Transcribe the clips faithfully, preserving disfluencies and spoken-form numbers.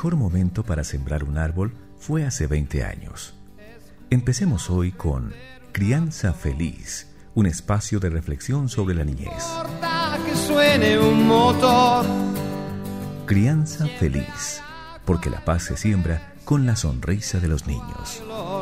mejor momento para sembrar un árbol fue hace veinte años. Empecemos hoy con Crianza Feliz, un espacio de reflexión sobre la niñez. Que suene un motor. Crianza Feliz, porque la paz se siembra con la sonrisa de los niños.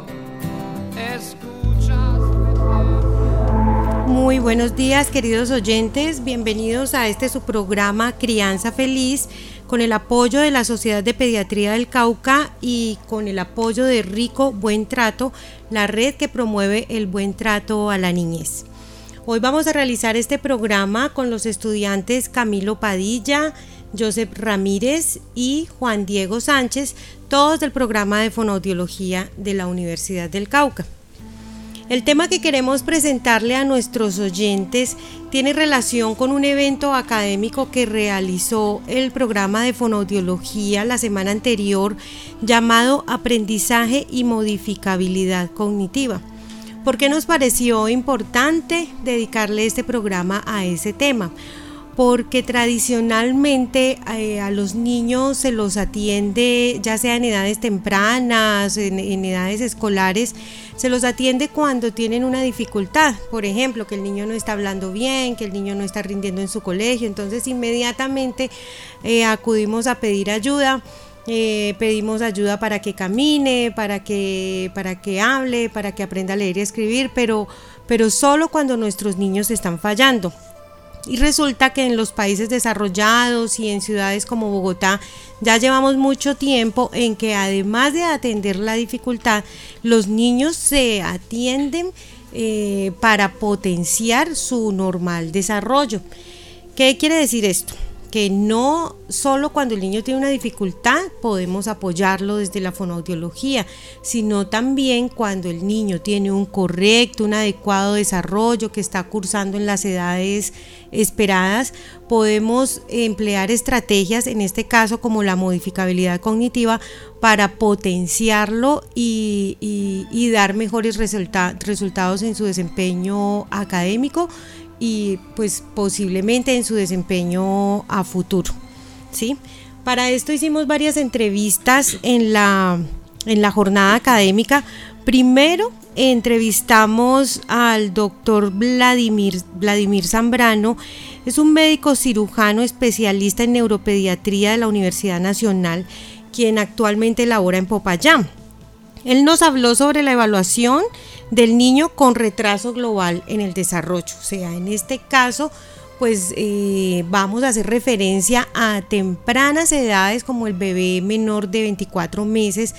Muy buenos días, queridos oyentes, bienvenidos a este su programa Crianza Feliz, con el apoyo de la Sociedad de Pediatría del Cauca y con el apoyo de Rico Buen Trato, la red que promueve el buen trato a la niñez. Hoy vamos a realizar este programa con los estudiantes Camilo Padilla, Joseph Ramírez y Juan Diego Sánchez, todos del programa de Fonoaudiología de la Universidad del Cauca. El tema que queremos presentarle a nuestros oyentes tiene relación con un evento académico que realizó el programa de Fonoaudiología la semana anterior, llamado Aprendizaje y Modificabilidad Cognitiva. ¿Por qué nos pareció importante dedicarle este programa a ese tema? Porque tradicionalmente eh, a los niños se los atiende, ya sea en edades tempranas, en, en edades escolares, se los atiende cuando tienen una dificultad, por ejemplo, que el niño no está hablando bien, que el niño no está rindiendo en su colegio, entonces inmediatamente eh, acudimos a pedir ayuda. Eh, pedimos ayuda para que camine, para que, para que hable, para que aprenda a leer y a escribir, pero, pero solo cuando nuestros niños están fallando. Y resulta que en los países desarrollados y en ciudades como Bogotá ya llevamos mucho tiempo en que, además de atender la dificultad, los niños se atienden eh, para potenciar su normal desarrollo. ¿Qué quiere decir esto? Que no solo cuando el niño tiene una dificultad podemos apoyarlo desde la fonoaudiología, sino también cuando el niño tiene un correcto, un adecuado desarrollo, que está cursando en las edades esperadas, podemos emplear estrategias, en este caso como la modificabilidad cognitiva, para potenciarlo y, y, y dar mejores resulta- resultados en su desempeño académico y pues posiblemente en su desempeño a futuro, ¿sí? Para esto hicimos varias entrevistas en la, en la jornada académica. Primero entrevistamos al doctor Vladimir, Vladimir Zambrano, es un médico cirujano especialista en neuropediatría de la Universidad Nacional, quien actualmente labora en Popayán. Él nos habló sobre la evaluación del niño con retraso global en el desarrollo. O sea, en este caso, pues eh, vamos a hacer referencia a tempranas edades como el bebé menor de veinticuatro meses,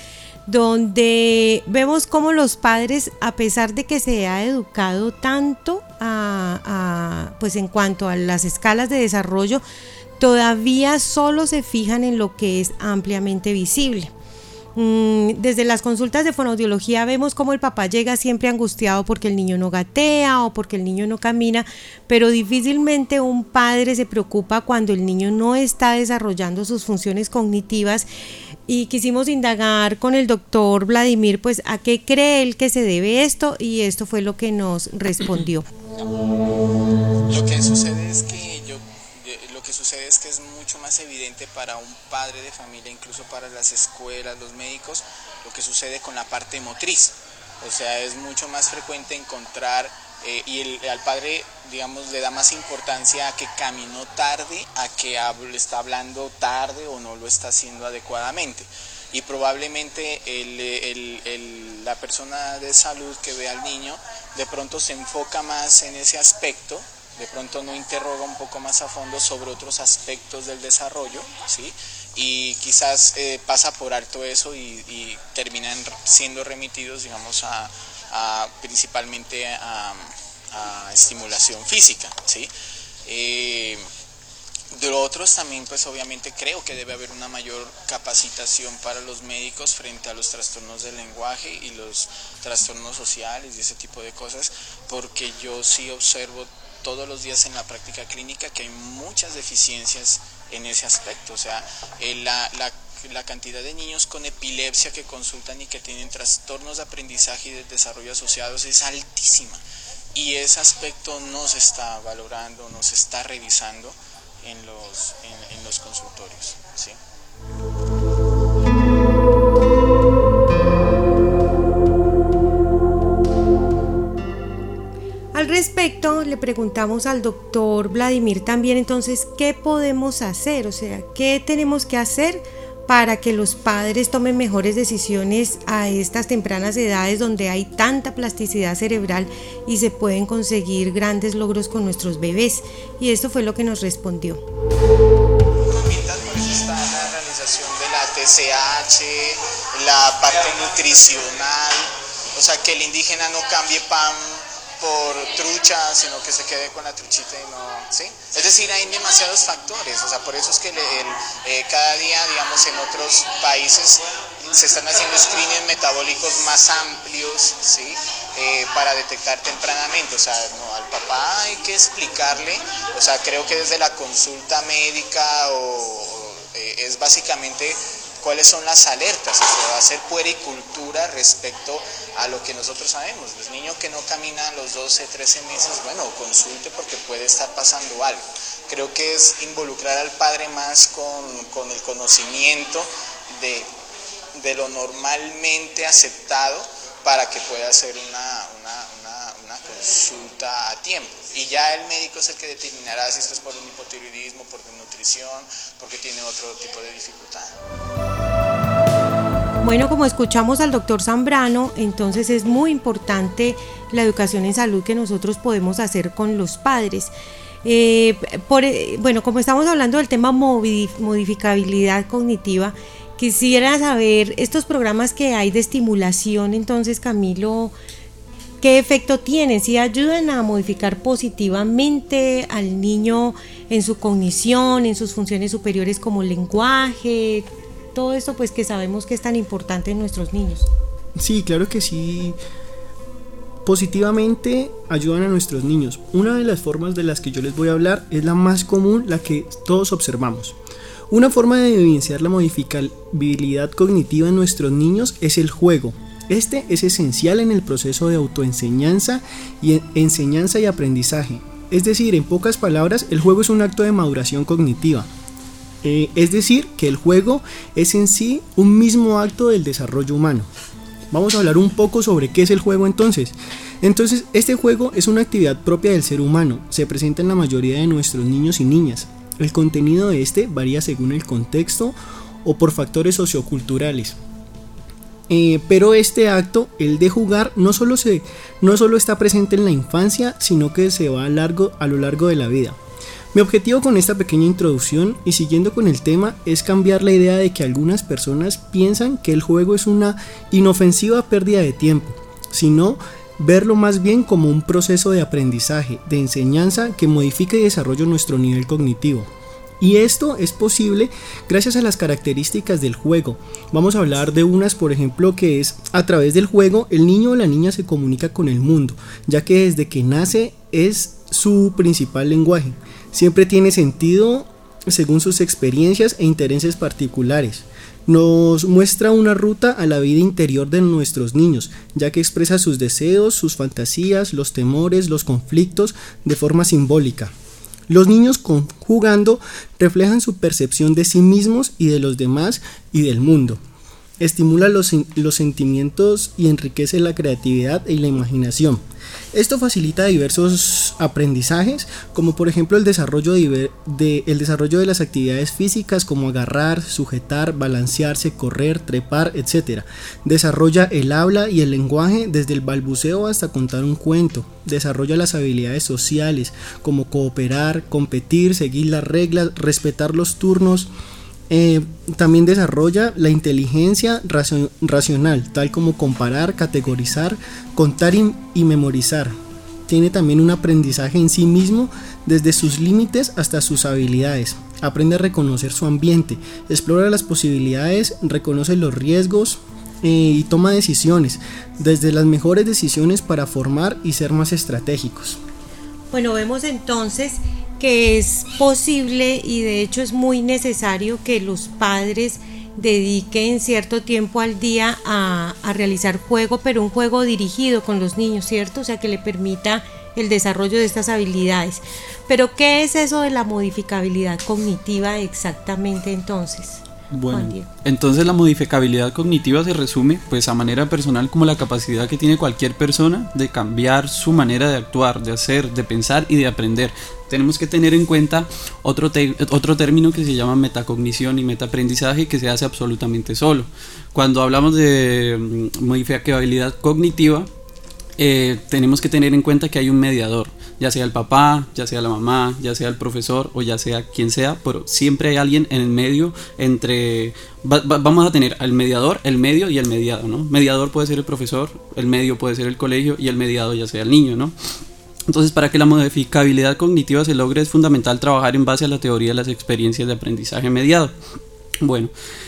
donde vemos cómo los padres, a pesar de que se ha educado tanto a, a, pues en cuanto a las escalas de desarrollo, todavía solo se fijan en lo que es ampliamente visible. Desde las consultas de fonoaudiología vemos cómo el papá llega siempre angustiado porque el niño no gatea o porque el niño no camina, pero difícilmente un padre se preocupa cuando el niño no está desarrollando sus funciones cognitivas. Y quisimos indagar con el doctor Vladimir, pues, a qué cree él que se debe esto, y esto fue lo que nos respondió. Lo que sucede es que yo Lo que sucede es que es mucho más evidente para un padre de familia, incluso para las escuelas, los médicos, lo que sucede con la parte motriz. O sea, es mucho más frecuente encontrar, eh, y el, al padre, digamos, le da más importancia a que caminó tarde, a que hable, está hablando tarde o no lo está haciendo adecuadamente. Y probablemente el, el, el, la persona de salud que ve al niño de pronto se enfoca más en ese aspecto, de pronto no interroga un poco más a fondo sobre otros aspectos del desarrollo, ¿sí? Y quizás eh, pasa por alto eso y, y terminan siendo remitidos, digamos, a, a principalmente a, a estimulación física, ¿sí? Eh, de lo otros también, pues obviamente creo que debe haber una mayor capacitación para los médicos frente a los trastornos del lenguaje y los trastornos sociales y ese tipo de cosas, porque yo sí observo todos los días en la práctica clínica que hay muchas deficiencias en ese aspecto. O sea, eh, la, la, la cantidad de niños con epilepsia que consultan y que tienen trastornos de aprendizaje y de desarrollo asociados es altísima, y ese aspecto no se está valorando, no se está revisando en los, en, en los consultorios, ¿sí? respecto le preguntamos al doctor Vladimir también entonces qué podemos hacer, o sea, qué tenemos que hacer para que los padres tomen mejores decisiones a estas tempranas edades donde hay tanta plasticidad cerebral y se pueden conseguir grandes logros con nuestros bebés. Y esto fue lo que nos respondió. Por eso está la realización de la T C H, la parte nutricional, o sea, que el indígena no cambie pan por trucha, sino que se quede con la truchita y no, ¿sí? Es decir, hay demasiados factores, o sea, por eso es que el, el, eh, cada día, digamos, en otros países se están haciendo screenings metabólicos más amplios, ¿sí? Eh, para detectar tempranamente, o sea, no, al papá hay que explicarle, o sea, creo que desde la consulta médica o eh, es básicamente cuáles son las alertas, o sea, hacer puericultura respecto a lo que nosotros sabemos. Los niños que no caminan a los doce, trece meses, bueno, consulte porque puede estar pasando algo. Creo que es involucrar al padre más con, con el conocimiento de, de lo normalmente aceptado para que pueda hacer una, una, una, una consulta a tiempo. Y ya el médico es el que determinará si esto es por un hipotiroidismo, por desnutrición, porque tiene otro tipo de dificultad. Bueno, como escuchamos al doctor Zambrano, entonces es muy importante la educación en salud que nosotros podemos hacer con los padres. Eh, por, bueno, como estamos hablando del tema modificabilidad cognitiva, quisiera saber estos programas que hay de estimulación, entonces Camilo, ¿qué efecto tienen? ¿Si ayudan a modificar positivamente al niño en su cognición, en sus funciones superiores como el lenguaje? Todo esto pues que sabemos que es tan importante en nuestros niños. Sí, claro que sí. Positivamente ayudan a nuestros niños. Una de las formas de las que yo les voy a hablar es la más común, la que todos observamos. Una forma de evidenciar la modificabilidad cognitiva en nuestros niños es el juego. Este es esencial en el proceso de autoenseñanza y enseñanza y aprendizaje. Es decir, en pocas palabras, el juego es un acto de maduración cognitiva. Eh, es decir, que el juego es en sí un mismo acto del desarrollo humano. Vamos a hablar un poco sobre qué es el juego entonces. Entonces, este juego es una actividad propia del ser humano, se presenta en la mayoría de nuestros niños y niñas. El contenido de este varía según el contexto o por factores socioculturales. Eh, pero este acto, el de jugar, no solo, se, no solo está presente en la infancia, sino que se va a, largo, a lo largo de la vida. Mi objetivo con esta pequeña introducción y siguiendo con el tema es cambiar la idea de que algunas personas piensan que el juego es una inofensiva pérdida de tiempo, sino verlo más bien como un proceso de aprendizaje, de enseñanza que modifica y desarrolla nuestro nivel cognitivo. Y esto es posible gracias a las características del juego. Vamos a hablar de unas, por ejemplo, que es a través del juego el niño o la niña se comunica con el mundo, ya que desde que nace es su principal lenguaje. Siempre tiene sentido según sus experiencias e intereses particulares. Nos muestra una ruta a la vida interior de nuestros niños, ya que expresa sus deseos, sus fantasías, los temores, los conflictos de forma simbólica. Los niños jugando reflejan su percepción de sí mismos y de los demás y del mundo. Estimula los, los sentimientos y enriquece la creatividad y la imaginación. Esto facilita diversos aprendizajes, como por ejemplo el desarrollo de, de, el desarrollo de las actividades físicas como agarrar, sujetar, balancearse, correr, trepar, etcétera. Desarrolla el habla y el lenguaje desde el balbuceo hasta contar un cuento. Desarrolla las habilidades sociales como cooperar, competir, seguir las reglas, respetar los turnos. Eh, también desarrolla la inteligencia racio- racional, tal como comparar, categorizar, contar y, y memorizar. Tiene también un aprendizaje en sí mismo, desde sus límites hasta sus habilidades. Aprende a reconocer su ambiente, explora las posibilidades, reconoce los riesgos eh, y toma decisiones, desde las mejores decisiones para formar y ser más estratégicos. Bueno, vemos entonces que es posible y de hecho es muy necesario que los padres dediquen cierto tiempo al día a, a realizar juego, pero un juego dirigido con los niños, ¿cierto? O sea, que le permita el desarrollo de estas habilidades. Pero ¿qué es eso de la modificabilidad cognitiva exactamente entonces? Bueno, Juan Diego. entonces la modificabilidad cognitiva se resume, pues a manera personal, como la capacidad que tiene cualquier persona de cambiar su manera de actuar, de hacer, de pensar y de aprender. Tenemos que tener en cuenta otro, te- otro término que se llama metacognición y metaaprendizaje, que se hace absolutamente solo. Cuando hablamos de mm, modificabilidad cognitiva, eh, tenemos que tener en cuenta que hay un mediador, ya sea el papá, ya sea la mamá, ya sea el profesor o ya sea quien sea, pero siempre hay alguien en el medio entre, va, va, vamos a tener al mediador, el medio y el mediado, ¿no? Mediador puede ser el profesor, el medio puede ser el colegio y el mediado ya sea el niño, ¿no? Entonces, para que la modificabilidad cognitiva se logre es fundamental trabajar en base a la teoría de las experiencias de aprendizaje mediado. Bueno,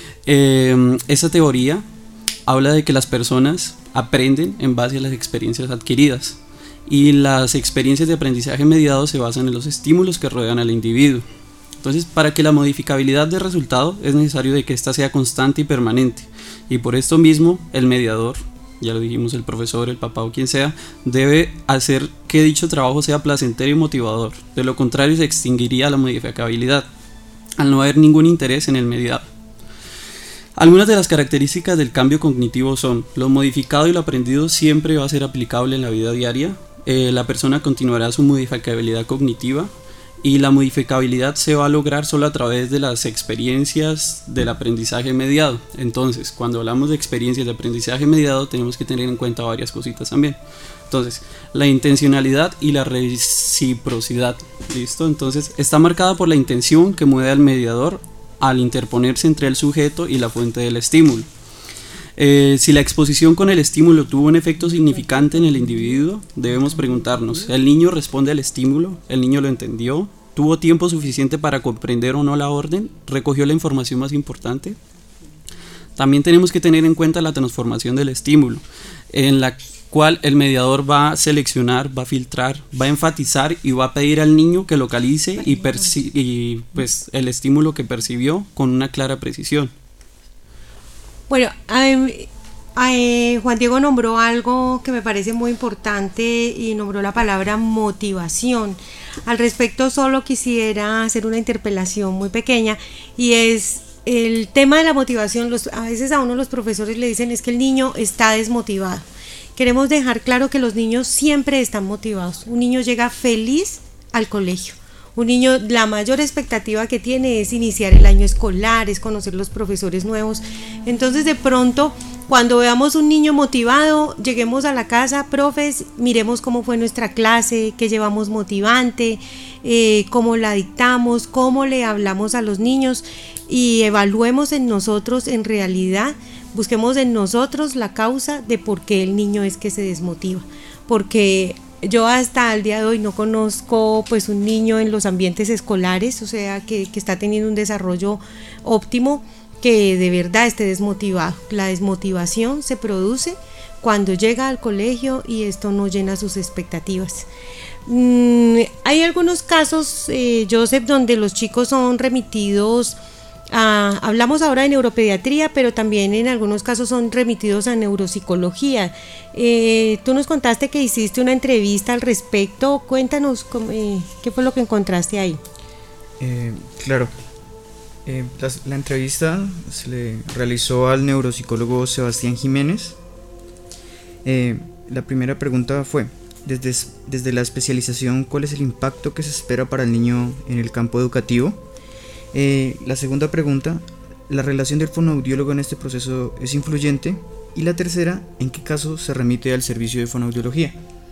eh, esa teoría habla de que las personas aprenden en base a las experiencias adquiridas y las experiencias de aprendizaje mediado se basan en los estímulos que rodean al individuo. Entonces, para que la modificabilidad de resultado es necesario de que ésta sea constante y permanente, y por esto mismo el mediador, ya lo dijimos, el profesor, el papá o quien sea, debe hacer que dicho trabajo sea placentero y motivador. De lo contrario se extinguiría la modificabilidad al no haber ningún interés en el mediado. Algunas de las características del cambio cognitivo son: lo modificado y lo aprendido siempre va a ser aplicable en la vida diaria, eh, la persona continuará su modificabilidad cognitiva, y la modificabilidad se va a lograr solo a través de las experiencias del aprendizaje mediado. Entonces, cuando hablamos de experiencias de aprendizaje mediado, tenemos que tener en cuenta varias cositas también. Entonces, la intencionalidad y la reciprocidad, ¿listo? Entonces, está marcada por la intención que mueve al mediador al interponerse entre el sujeto y la fuente del estímulo. Eh, si la exposición con el estímulo tuvo un efecto significante en el individuo, debemos preguntarnos: ¿el niño responde al estímulo? ¿El niño lo entendió? ¿Tuvo tiempo suficiente para comprender o no la orden? ¿Recogió la información más importante? También tenemos que tener en cuenta la transformación del estímulo, en la cual el mediador va a seleccionar, va a filtrar, va a enfatizar y va a pedir al niño que localice y, perci- y pues, el estímulo que percibió con una clara precisión. Bueno, eh, eh, Juan Diego nombró algo que me parece muy importante y nombró la palabra motivación. Al respecto, solo quisiera hacer una interpelación muy pequeña, y es el tema de la motivación. Los, a veces a uno los profesores le dicen es que el niño está desmotivado. Queremos dejar claro que los niños siempre están motivados. Un niño llega feliz al colegio. Un niño, la mayor expectativa que tiene es iniciar el año escolar, es conocer los profesores nuevos. Entonces, de pronto, cuando veamos un niño motivado, lleguemos a la casa, profes, miremos cómo fue nuestra clase, qué llevamos motivante, eh, cómo la dictamos, cómo le hablamos a los niños, y evaluemos en nosotros, en realidad, busquemos en nosotros la causa de por qué el niño es que se desmotiva. Porque yo hasta el día de hoy no conozco pues un niño en los ambientes escolares, o sea, que, que está teniendo un desarrollo óptimo, que de verdad esté desmotivado. La desmotivación se produce cuando llega al colegio y esto no llena sus expectativas. Mm, hay algunos casos, eh, Joseph, donde los chicos son remitidos a, hablamos ahora de neuropediatría, pero también en algunos casos son remitidos a neuropsicología. Eh, tú nos contaste que hiciste una entrevista al respecto. Cuéntanos cómo, eh, qué fue lo que encontraste ahí. Eh, claro. Eh, la, la entrevista se le realizó al neuropsicólogo Sebastián Jiménez. Eh, la primera pregunta fue: desde, desde la especialización, ¿cuál es el impacto que se espera para el niño en el campo educativo? Eh, la segunda pregunta: ¿la relación del fonoaudiólogo en este proceso es influyente? Y la tercera: ¿en qué caso se remite al servicio de fonoaudiología?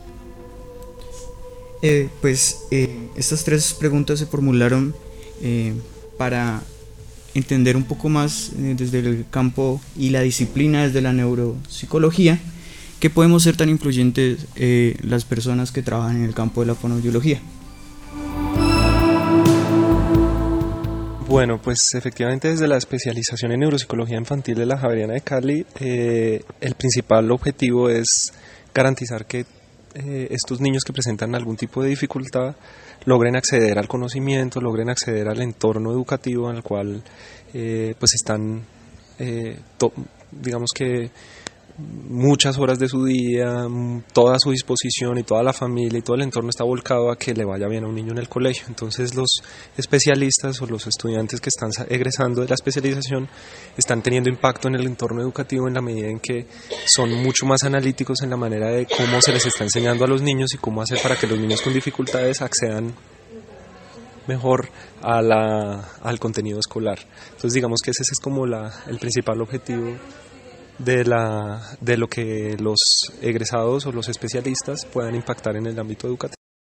Eh, pues eh, estas tres preguntas se formularon eh, para entender un poco más eh, desde el campo y la disciplina desde la neuropsicología que podemos ser tan influyentes eh, las personas que trabajan en el campo de la fonoaudiología. Bueno, pues efectivamente desde la especialización en neuropsicología infantil de la Javeriana de Cali, eh, el principal objetivo es garantizar que eh, estos niños que presentan algún tipo de dificultad logren acceder al conocimiento, logren acceder al entorno educativo en el cual eh, pues están, eh, to- digamos que muchas horas de su día, toda su disposición y toda la familia y todo el entorno está volcado a que le vaya bien a un niño en el colegio. Entonces los especialistas o los estudiantes que están egresando de la especialización están teniendo impacto en el entorno educativo en la medida en que son mucho más analíticos en la manera de cómo se les está enseñando a los niños y cómo hacer para que los niños con dificultades accedan mejor a la, al contenido escolar. Entonces digamos que ese es como la, el principal objetivo de, la, de lo que los egresados o los especialistas puedan impactar en el ámbito educativo.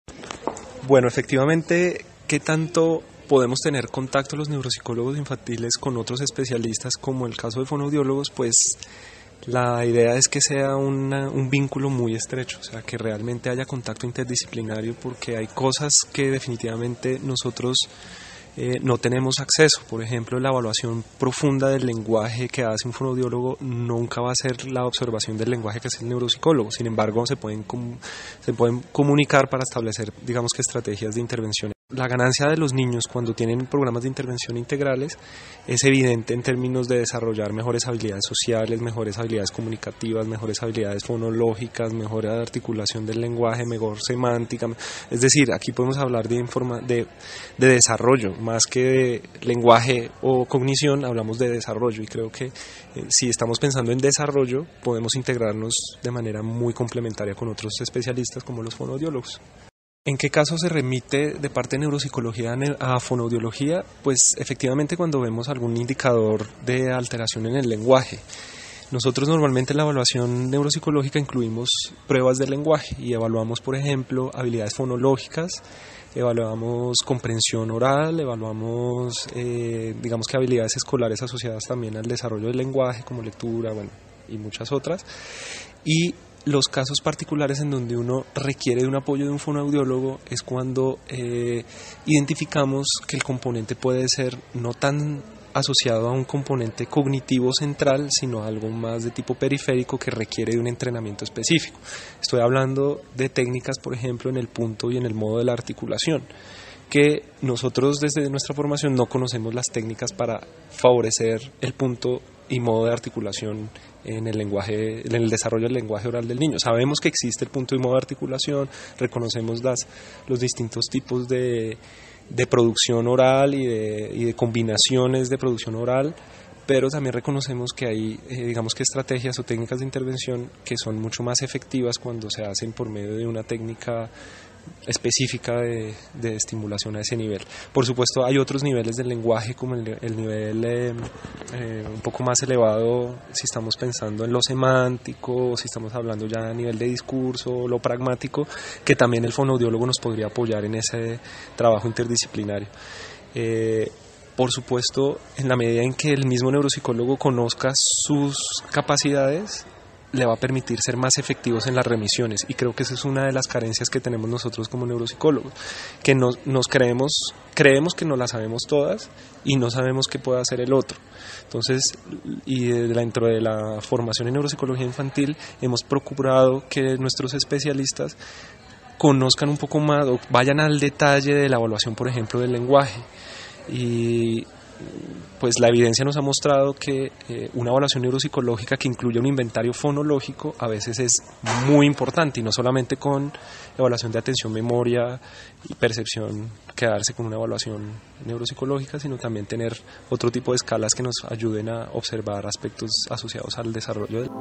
Bueno, efectivamente, ¿qué tanto podemos tener contacto los neuropsicólogos infantiles con otros especialistas como el caso de fonoaudiólogos? Pues la idea es que sea una, un vínculo muy estrecho, o sea, que realmente haya contacto interdisciplinario, porque hay cosas que definitivamente nosotros eh, no tenemos acceso. Por ejemplo, la evaluación profunda del lenguaje que hace un fonoaudiólogo nunca va a ser la observación del lenguaje que hace el neuropsicólogo. Sin embargo, se pueden, com- se pueden comunicar para establecer, digamos que, estrategias de intervención. La ganancia de los niños cuando tienen programas de intervención integrales es evidente en términos de desarrollar mejores habilidades sociales, mejores habilidades comunicativas, mejores habilidades fonológicas, mejor articulación del lenguaje, mejor semántica. Es decir, aquí podemos hablar de, informa- de, de desarrollo, más que de lenguaje o cognición, hablamos de desarrollo, y creo que eh, si estamos pensando en desarrollo podemos integrarnos de manera muy complementaria con otros especialistas como los fonoaudiólogos. ¿En qué caso se remite de parte de neuropsicología a fonoaudiología? Pues efectivamente cuando vemos algún indicador de alteración en el lenguaje. Nosotros normalmente en la evaluación neuropsicológica incluimos pruebas del lenguaje y evaluamos, por ejemplo, habilidades fonológicas, evaluamos comprensión oral, evaluamos, eh, digamos que habilidades escolares asociadas también al desarrollo del lenguaje, como lectura, bueno, y muchas otras. Y los casos particulares en donde uno requiere de un apoyo de un fonoaudiólogo es cuando eh, identificamos que el componente puede ser no tan asociado a un componente cognitivo central, sino a algo más de tipo periférico que requiere de un entrenamiento específico. Estoy hablando de técnicas, por ejemplo, en el punto y en el modo de la articulación, que nosotros desde nuestra formación no conocemos las técnicas para favorecer el punto y modo de articulación en el lenguaje, en el desarrollo del lenguaje oral del niño. Sabemos que existe el punto y modo de articulación, reconocemos las, los distintos tipos de, de producción oral y de, y de combinaciones de producción oral, pero también reconocemos que hay, eh, digamos que estrategias o técnicas de intervención que son mucho más efectivas cuando se hacen por medio de una técnica específica de, de estimulación a ese nivel. Por supuesto hay otros niveles del lenguaje, como el, el nivel eh, eh, un poco más elevado si estamos pensando en lo semántico, si estamos hablando ya a nivel de discurso, lo pragmático, que también el fonoaudiólogo nos podría apoyar en ese trabajo interdisciplinario. Eh, por supuesto, en la medida en que el mismo neuropsicólogo conozca sus capacidades, le va a permitir ser más efectivos en las remisiones, y creo que esa es una de las carencias que tenemos nosotros como neuropsicólogos, que nos, nos creemos, creemos que no las sabemos todas y no sabemos qué puede hacer el otro. Entonces, y dentro de la formación en neuropsicología infantil hemos procurado que nuestros especialistas conozcan un poco más o vayan al detalle de la evaluación, por ejemplo, del lenguaje. Y pues la evidencia nos ha mostrado que eh, una evaluación neuropsicológica que incluya un inventario fonológico a veces es muy importante, y no solamente con evaluación de atención, memoria y percepción quedarse con una evaluación neuropsicológica, sino también tener otro tipo de escalas que nos ayuden a observar aspectos asociados al desarrollo del...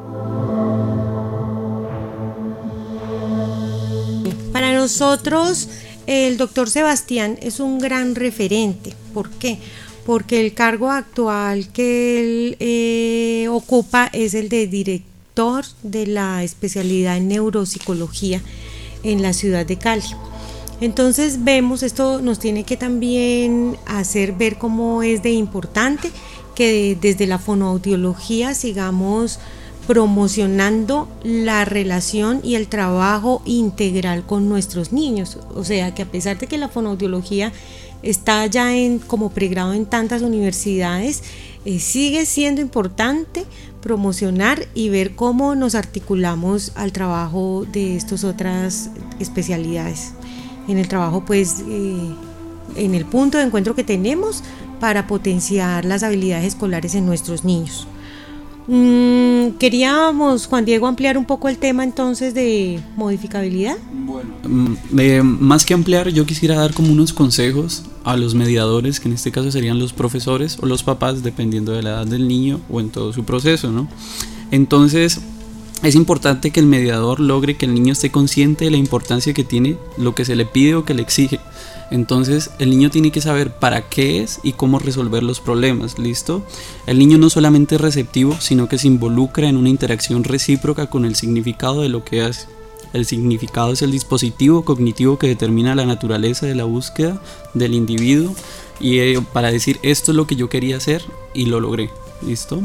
Para nosotros el doctor Sebastián es un gran referente. ¿Por qué? Porque el cargo actual que él eh, ocupa es el de director de la especialidad en neuropsicología en la ciudad de Cali. Entonces vemos, esto nos tiene que también hacer ver cómo es de importante que desde la fonoaudiología sigamos promocionando la relación y el trabajo integral con nuestros niños. O sea, que a pesar de que la fonoaudiología está ya en, como pregrado en tantas universidades, eh, sigue siendo importante promocionar y ver cómo nos articulamos al trabajo de estas otras especialidades, en el trabajo pues eh, en el punto de encuentro que tenemos para potenciar las habilidades escolares en nuestros niños. Mm, queríamos, Juan Diego, ampliar un poco el tema entonces de modificabilidad. Bueno, eh, más que ampliar, yo quisiera dar como unos consejos a los mediadores, que en este caso serían los profesores o los papás, dependiendo de la edad del niño o en todo su proceso, ¿no? Entonces, es importante que el mediador logre que el niño esté consciente de la importancia que tiene lo que se le pide o que le exige. Entonces el niño tiene que saber para qué es y cómo resolver los problemas, ¿listo? El niño no solamente es receptivo, sino que se involucra en una interacción recíproca con el significado de lo que hace. El significado es el dispositivo cognitivo que determina la naturaleza de la búsqueda del individuo y eh, para decir esto es lo que yo quería hacer y lo logré, ¿listo?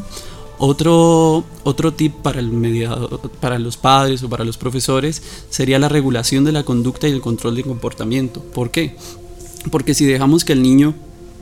Otro, otro tip para, el mediador, para los padres o para los profesores sería la regulación de la conducta y el control del comportamiento. ¿Por qué? Porque si dejamos que el niño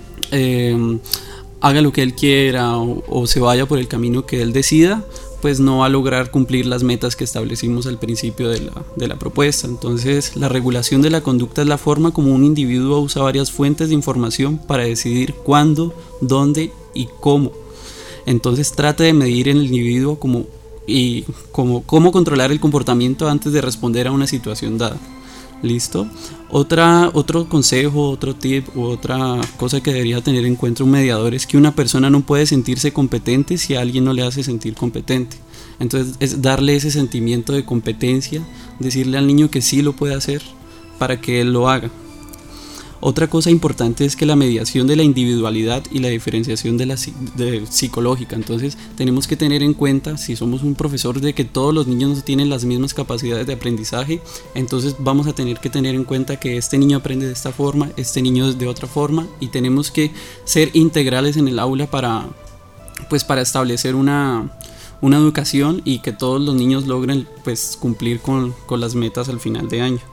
eh, haga lo que él quiera o, o se vaya por el camino que él decida, pues no va a lograr cumplir las metas que establecimos al principio de la, de la propuesta. Entonces, la regulación de la conducta es la forma como un individuo usa varias fuentes de información para decidir cuándo, dónde y cómo. Entonces trate de medir en el individuo como, y como, cómo controlar el comportamiento antes de responder a una situación dada. ¿Listo? Otra, otro consejo, otro tip u otra cosa que debería tener en cuenta un mediador es que una persona no puede sentirse competente si a alguien no le hace sentir competente. Entonces es darle ese sentimiento de competencia, decirle al niño que sí lo puede hacer para que él lo haga. Otra cosa importante es que la mediación de la individualidad y la diferenciación de la de psicológica. Entonces tenemos que tener en cuenta, si somos un profesor, de que todos los niños no tienen las mismas capacidades de aprendizaje. Entonces vamos a tener que tener en cuenta que este niño aprende de esta forma, este niño de otra forma, y tenemos que ser integrales en el aula para, pues, para establecer una, una educación y que todos los niños logren, pues, cumplir con, con las metas al final de año.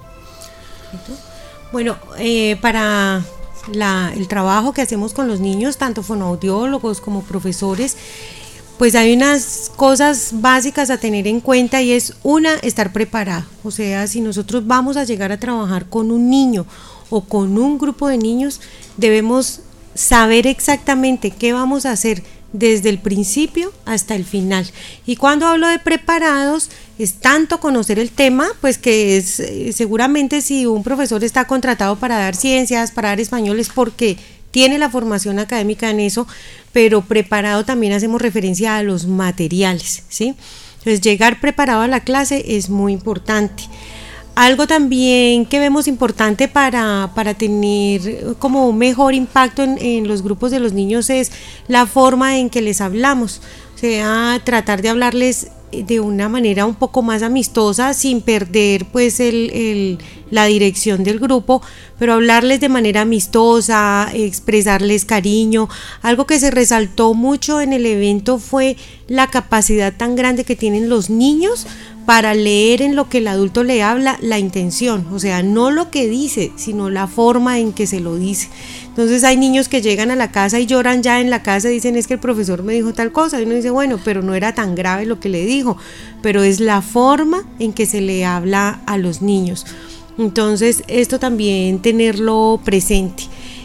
Bueno, eh, para la, el trabajo que hacemos con los niños, tanto fonoaudiólogos como profesores, pues hay unas cosas básicas a tener en cuenta y es una, estar preparado. O sea, si nosotros vamos a llegar a trabajar con un niño o con un grupo de niños, debemos saber exactamente qué vamos a hacer desde el principio hasta el final. Y cuando hablo de preparados, es tanto conocer el tema, pues que es eh, seguramente si un profesor está contratado para dar ciencias, para dar español, es porque tiene la formación académica en eso, pero preparado también hacemos referencia a los materiales, ¿sí? Entonces llegar preparado a la clase es muy importante. Algo también que vemos importante para, para tener como un mejor impacto en, en los grupos de los niños es la forma en que les hablamos, o sea, tratar de hablarles de una manera un poco más amistosa sin perder pues el, el, la dirección del grupo, pero hablarles de manera amistosa, expresarles cariño. Algo que se resaltó mucho en el evento fue la capacidad tan grande que tienen los niños para leer en lo que el adulto le habla la intención, o sea, no lo que dice, sino la forma en que se lo dice. Entonces hay niños que llegan a la casa y lloran ya en la casa, dicen es que el profesor me dijo tal cosa, y uno dice bueno, pero no era tan grave lo que le dijo, pero es la forma en que se le habla a los niños. Entonces esto también tenerlo presente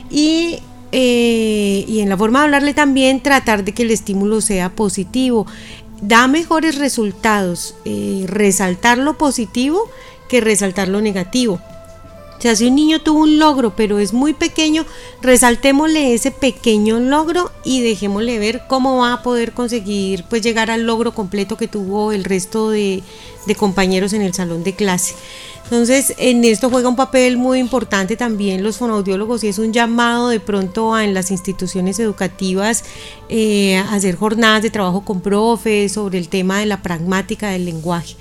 y eh, y en la forma de hablarle también tratar de que el estímulo sea positivo. Da mejores resultados eh, resaltar lo positivo que resaltar lo negativo. O sea, si un niño tuvo un logro pero es muy pequeño, resaltémosle ese pequeño logro y dejémosle ver cómo va a poder conseguir pues llegar al logro completo que tuvo el resto de, de compañeros en el salón de clase. Entonces en esto juega un papel muy importante también los fonoaudiólogos y es un llamado de pronto a en las instituciones educativas eh, a hacer jornadas de trabajo con profes sobre el tema de la pragmática del lenguaje.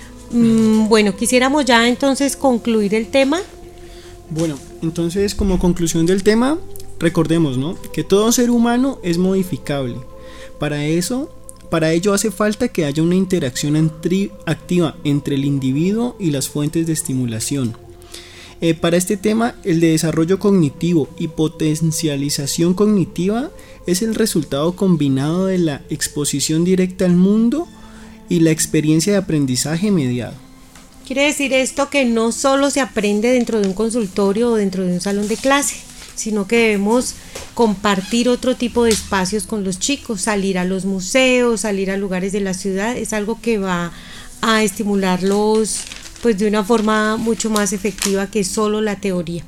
Mm, bueno, quisiéramos ya entonces concluir el tema. Bueno, entonces como conclusión del tema, recordemos, ¿no?, que todo ser humano es modificable. Para eso, para ello hace falta que haya una interacción entri- activa entre el individuo y las fuentes de estimulación. Eh, para este tema, el de desarrollo cognitivo y potencialización cognitiva es el resultado combinado de la exposición directa al mundo y la experiencia de aprendizaje mediado. Quiere decir esto que no solo se aprende dentro de un consultorio o dentro de un salón de clase, sino que debemos compartir otro tipo de espacios con los chicos, salir a los museos, salir a lugares de la ciudad, es algo que va a estimularlos pues de una forma mucho más efectiva que solo la teoría.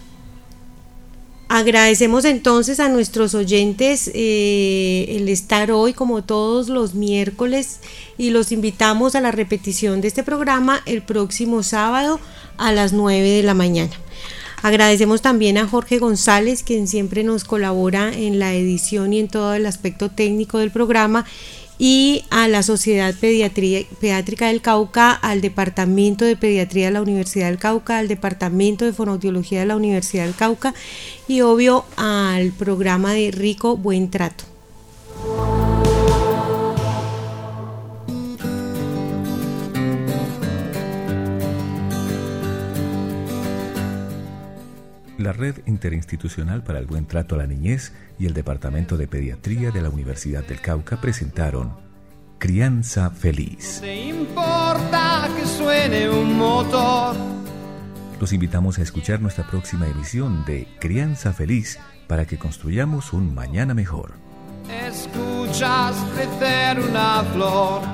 Agradecemos entonces a nuestros oyentes eh, el estar hoy como todos los miércoles y los invitamos a la repetición de este programa el próximo sábado a las nueve de la mañana. Agradecemos también a Jorge González, quien siempre nos colabora en la edición y en todo el aspecto técnico del programa, y a la Sociedad Pediatría, Pediátrica del Cauca, al Departamento de Pediatría de la Universidad del Cauca, al Departamento de Fonoaudiología de la Universidad del Cauca y obvio al programa de Rico Buen Trato. La Red Interinstitucional para el Buen Trato a la Niñez y el Departamento de Pediatría de la Universidad del Cauca presentaron Crianza Feliz. No te importa que suene un motor. Los invitamos a escuchar nuestra próxima emisión de Crianza Feliz para que construyamos un mañana mejor. Escuchas crecer una flor.